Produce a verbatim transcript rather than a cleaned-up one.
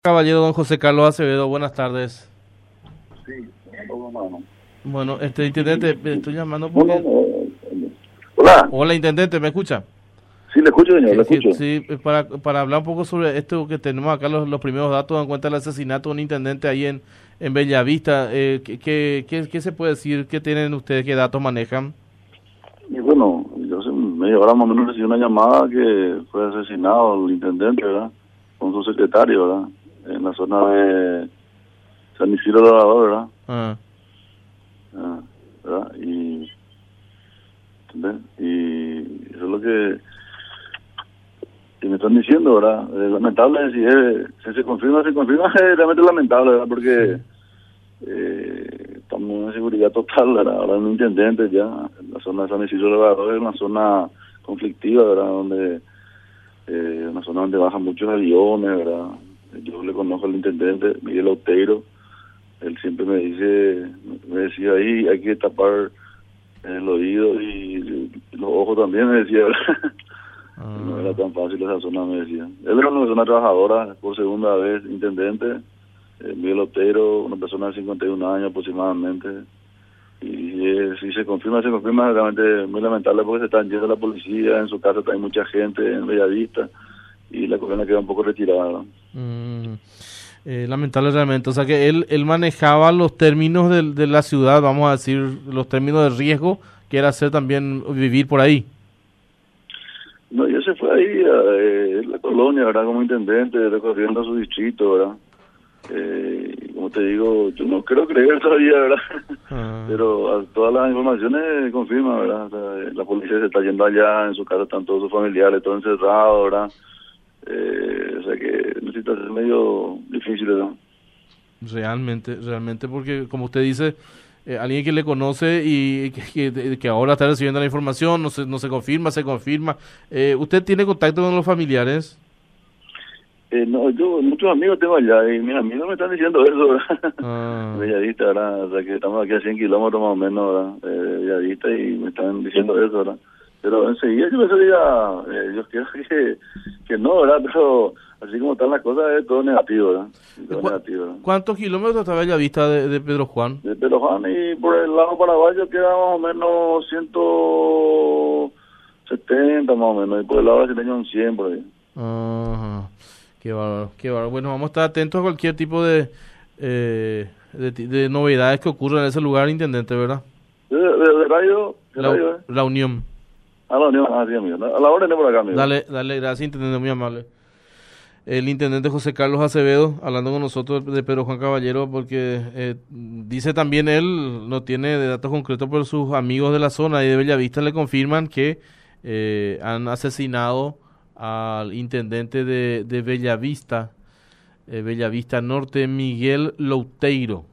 Caballero don José Carlos Acevedo, buenas tardes. Sí, no, no, no. Bueno, este intendente, me estoy llamando No, porque... no, no. Hola, Hola intendente, ¿me escucha? sí, le escucho, señor, le Que, que- escucho. sí, eh, para, para hablar un poco sobre esto que tenemos acá, los, los primeros datos en cuenta del asesinato de un intendente ahí en, en Bellavista, eh, ¿qué, qué, qué, qué se puede decir? ¿Qué tienen ustedes? ¿Qué datos manejan? Y bueno, yo hace media hora más o menos recibí una llamada que fue asesinado el intendente, ¿verdad? Con su secretario, ¿verdad? En la zona de San Isidro Dorador, ¿verdad? Ah, Ah, ¿verdad? Y, ¿entendés? Y eso es lo que, que me están diciendo, ¿verdad? Es lamentable, si, es, si se confirma, se confirma, es realmente lamentable, ¿verdad? Porque... sí. Eh, estamos en seguridad total, ¿verdad? Ahora un intendente ya, en la zona de San Isidro de Labrador es una zona conflictiva, ¿verdad? Donde, eh, una zona donde bajan muchos aviones, ¿verdad? Yo le conozco al intendente, Miguel Oteiro, él siempre me dice, me decía ahí, hay que tapar el oído y, y los ojos también, me decía, ¿verdad? No era Ah, tan fácil esa zona, me decía. Él era una persona trabajadora, por segunda vez intendente, eh, Miguel Otero, una persona de cincuenta y un años aproximadamente. Y eh, si se confirma, se confirma, realmente muy lamentable porque se están yendo la policía, en su casa hay mucha gente en Bellavista y la colonia queda un poco retirada, ¿no? mm, eh, lamentable realmente, o sea que él, él manejaba los términos del- de, la ciudad, vamos a decir, los términos de riesgo, que era hacer también vivir por ahí. No, y él se fue ahí a eh, la colonia, ¿verdad? Como intendente, recorriendo su distrito, ¿verdad? Eh, y como te digo, yo no creo creer todavía, ¿verdad? Ah. Pero a todas las informaciones confirman, ¿verdad? O sea, la policía se está yendo allá, en su casa están todos sus familiares, todos encerrados, ¿verdad? Eh, o sea que es una situación medio difícil, ¿verdad? Realmente, realmente, porque como usted dice, eh, alguien que le conoce y que, que, que ahora está recibiendo la información, no se, no se confirma, se confirma. Eh, ¿Usted tiene contacto con los familiares? Eh, no, yo muchos amigos tengo allá y mis amigos me están diciendo eso, ¿verdad? Ah, Bellavista, ¿verdad? O sea que estamos aquí a cien kilómetros más o menos, ¿verdad? Eh, de Bellavista y me están diciendo eso, ¿verdad? Pero enseguida yo pensaría, eh, yo quiero que, que no, ¿verdad? Pero así como están las cosas es todo negativo, ¿verdad? Todo ¿cu- negativo, ¿verdad? ¿Cuántos kilómetros está Bellavista de, de Pedro Juan? De Peloján y por el lado paraguayo queda más o menos ciento setenta más o menos y por el lado brasileño un cien por ahí. Ajá, qué bárbaro, qué bárbaro. Bueno, vamos a estar atentos a cualquier tipo de, eh, de, ti- de novedades que ocurran en ese lugar, intendente, ¿verdad? ¿De, de, de radio? ¿De La, radio, eh? la Unión. A la unión, ah, sí, amigo. A la orden de por acá, amigo. Dale, dale, gracias, intendente, muy amable. El intendente José Carlos Acevedo, hablando con nosotros de Pedro Juan Caballero, porque eh, dice también él, no tiene de datos concretos, pero sus amigos de la zona y de Bellavista le confirman que eh, han asesinado al intendente de, de Bellavista, eh, Bellavista Norte, Miguel Louteiro.